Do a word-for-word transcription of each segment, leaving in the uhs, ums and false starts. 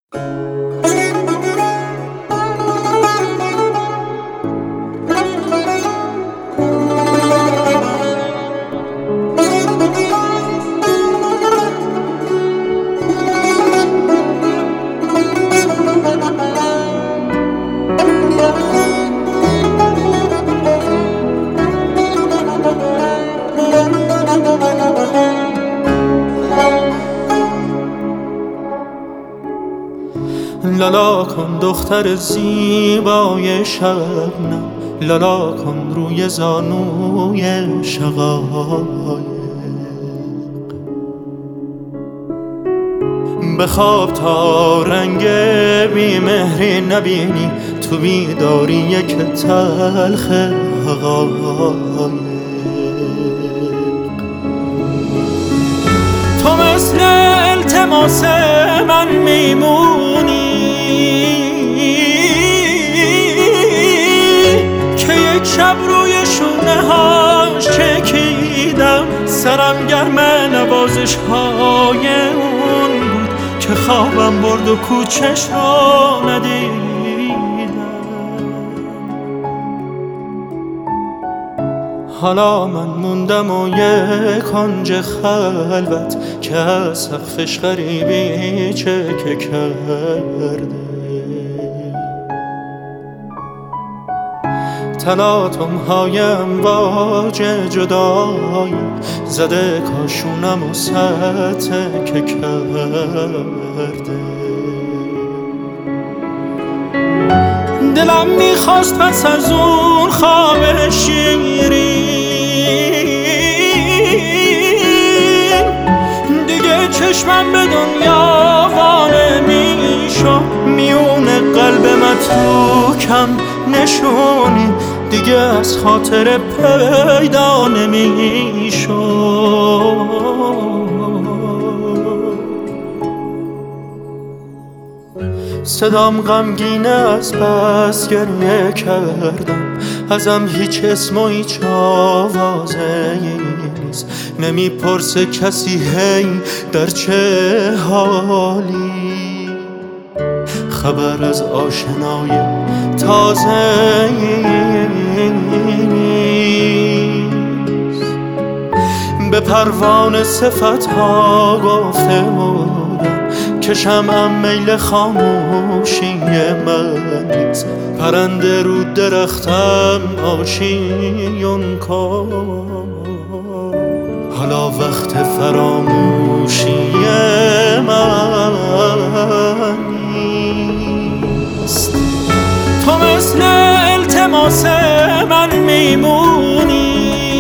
لالا کن دختر زیبای شبنم، لالا کن روی زانوی شقایق. بخواب تا رنگ بیمهری نبینی، تو بیداری یک تلخ حقایق. تو مثل التماس من میمونی که یک شب روی شونه هاش چکیدم، سرم گرم نوازش های اون بود که خوابم برد و کوچش رو ندیدم. حالا من موندم و یک کنج خلوت که از سقفش غریبی چکه کرده. تلاطم های امواج جدایی زده کاشونم و سطح که کرده. دلم میخواست پس از اون خواب شیرین دیگه چشمم به دنیا وانه میشو، میون قلب متروکم نشونی دیگه از خاطر پیدا نمیشو. صدام غمگینه از بس گریه کردم، ازم هیچ اسم و هیچ آوازه نیست. نمیپرسه کسی هی در چه حالی، خبر از آشنای تازه نیست. به پروانه صفت ها گفته بودم که شمعم میل خاموشی من نیست. پرنده رو درختم آشیون کن، حالا وقت فراموشی من نیست. تو مثل التماس من میمونی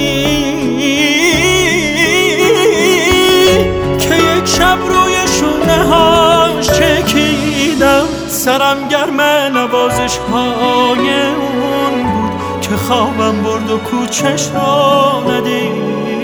که یک شب روی شونه هاش چکیدم، سرم گرم نوازش های اون بود که خوابم برد و کوچش رو ندید.